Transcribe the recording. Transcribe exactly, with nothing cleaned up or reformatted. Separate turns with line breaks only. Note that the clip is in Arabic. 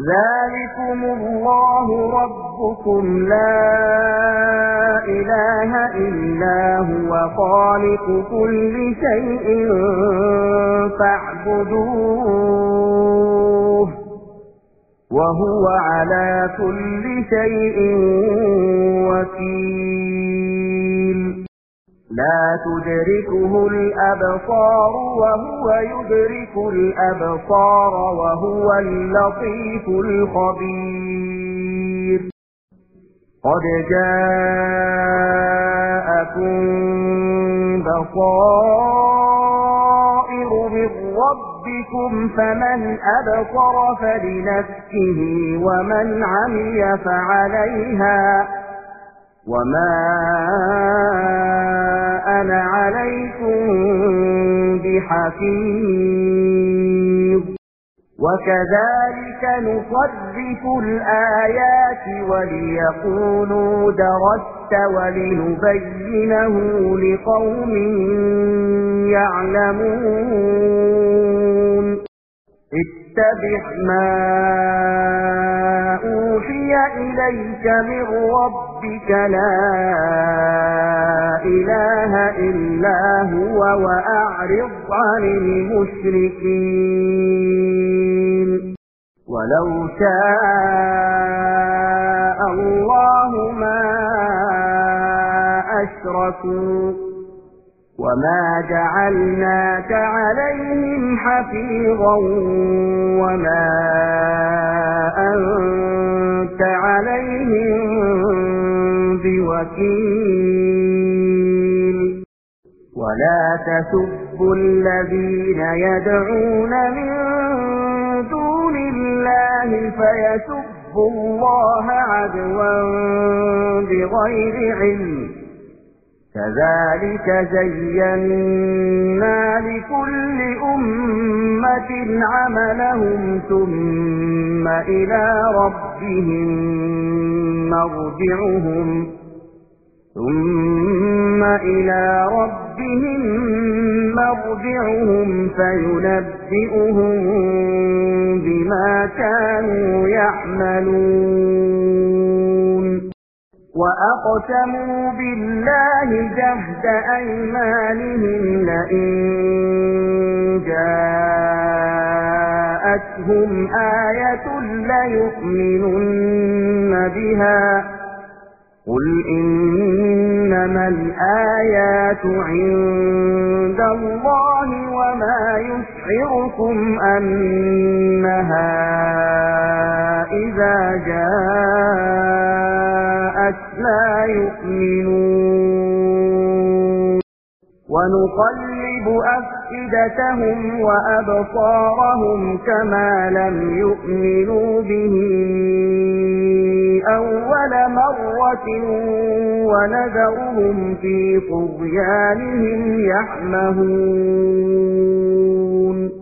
ذلكم الله ربكم لا إله إلا هو خالق كل شيء فاعبدوه وهو على كل شيء وكيل لا تدركه الأبصار وهو يدرك الأبصار وهو اللطيف الخبير قد جاءكم بصائر من ربكم فمن أبصر فلنفسه ومن عمي فعليها وما أنا عليكم بحفيظ وكذلك نصرف الآيات وليقولوا درست ولنبينه لقوم يعلمون اتبع ما أوحي إليك من ربك لا إله إلا هو وأعرض عن المشركين ولو شاء الله ما أشركوا وما جعلناك عليهم حفيظا وما أنت عليهم بوكيل ولا تسبوا الذين يدعون من دون الله فيسبوا الله عدوا بغير علم كذلك زينا لكل أمة عملهم ثم إلى ربهم مرجعهم ثم إلى ربهم مرجعهم فينبئهم بما كانوا يعملون وأقسموا بالله جهد أيمانهم لئن جاءتهم آية ليؤمنن بها قل إنما الآيات عند الله وما يشعركم أنها إذا جاءت لا يؤمنون ونقلب أفئدتهم وأبصارهم كما لم يؤمنوا به أول مرة ونذرهم في طغيانهم يعمهون